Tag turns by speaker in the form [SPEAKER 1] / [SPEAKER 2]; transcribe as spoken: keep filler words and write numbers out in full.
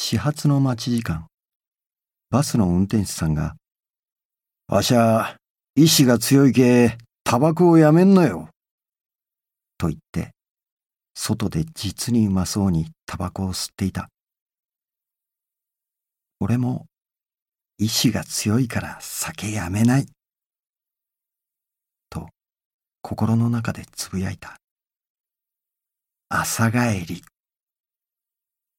[SPEAKER 1] 始発の待ち時間、バスの運転手さんが、わしゃ、意志が強いけ、タバコをやめんのよ。と言って、外で実にうまそうにタバコを吸っていた。俺も、意志が強いから酒やめない。と、心の中でつぶやいた。朝帰り。